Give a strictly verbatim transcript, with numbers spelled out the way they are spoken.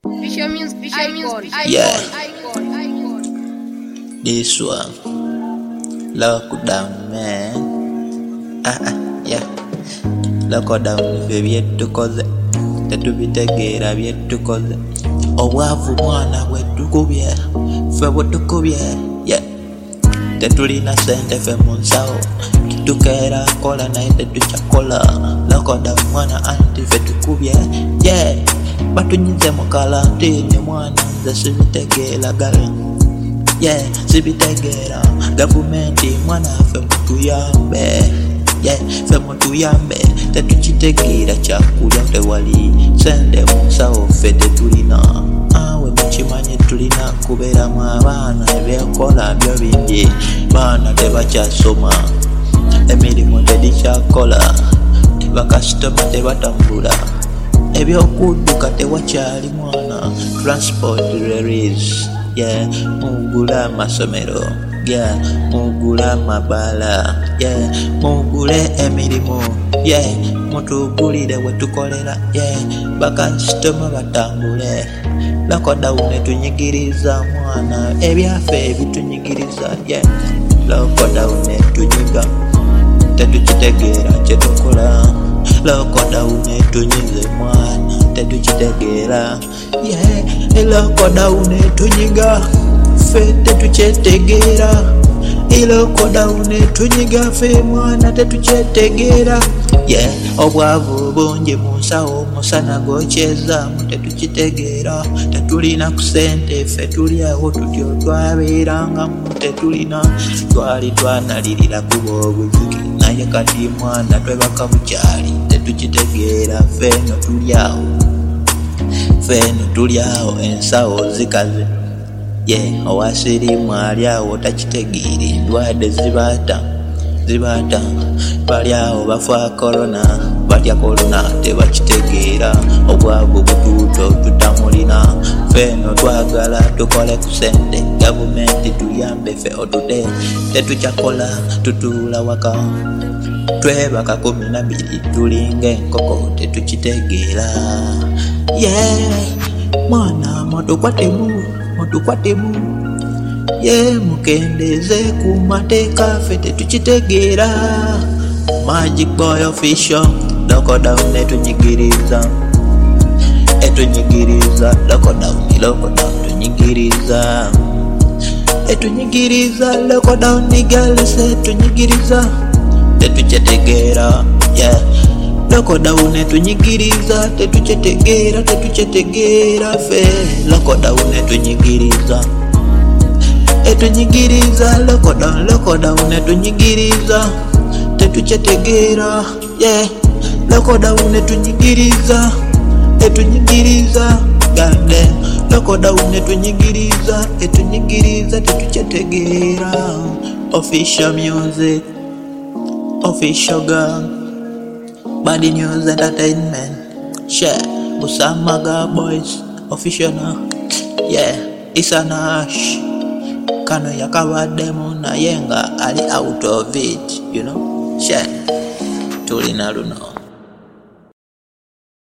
Visual Music, Visual Music, Yeah. Icon, Icon. This one, lockdown, man. Ah, ah, yeah. Lockdown, baby, yettukoze. Tetubitegeera byetukoze. Obwavu mwana bwetukubye. Ffe bwetukubye, yeah. Tetulina sente ffe mu nsawo. Tukeera kola naye tetukyakola. Lockdown mwana anti ffe tukubye, yeah. Batunyize mu kalantini mwana nze sibitegeera gala. Yeah, sibitegeera gavumenti mwana ffe mutuyambe. Yeah, ffe mutuyambe tetukitegeera kyakulya tewali sente mu nsawo ffe tetulina. Awe mukimanyi tulina kubeeramu abaana ebyekola byo bingi. Baana tebakyasoma, emirimu tegikyakola, bakasitoma tebatambula, ebyokudduka tewakyali mwana, transport release. Yeah, mugula amasomero, yeah, mugula amabala, yeah, mugule emirimu, yeah, mutugulire wetukolera, yeah, bakasitoma batambule. Lockdown etunyigiriza mwana, ebyaffe ebitunyigiriza, yeah, lockdown etunyiga tetukitegeera kyetukola. Lockdown etunyize mwana tetukitegeera, yeah, lockdown etunyiga ffe tetukyetegeera. Lockdown etunyiga ffe mwana tetukyetegeera, yeah. Obwavu bungi mu nsawo musana gwokyezaamu tetukitegeera. Tetulina ku sente ffe tuli awo tutyo twabeerangamu tetulina. Twali twanalirira kuba obuziki naye kati mwana twebaka bukyali tetukitegeera. Ffeno tuli awo, ffeno tuli awo ensawo zikaze, yeah. Owasirimu ali awo takitegeera endwadde zibaata zibaata. Bali awo bafa korona, batya korona tebakitegeera. Obwavu butuuto tutamulina, ffeno twagala tukole ku sente. Gavumenti tuyambe ffe otude tetukyakola tutuula waka. Twebaka kumi na bbiri tulinga enkoko tetukitegeera, yeah. Mwana mutukwatemu mutukwatemu, yeah, mukendeeze ku mateeka ffe tetukitegeera. Magic Boy Official, lockdown etunyigiriza etunyigiriza, lockdown lockdown tunyigiriza etunyigiriza, lockdown girls etunyigiriza tetukyetegeera, yeah. Lockdown etunyigiriza tetukyetegeera tetukyetegeera ffe. Lockdown etunyigiriza etunyigiriza, lockdown lockdown etunyigiriza tetukyetegeera, yeah. Lockdown etunyigiriza etunyigiriza, gande. Lockdown etunyigiriza etunyigiriza tetukyetegeera. Official music, official gang, Bad News Entertainment, share Busamaga Boys official now, yeah. Isanash kano yakabaddemu naye nga ali out of it, you know, share tulina luno.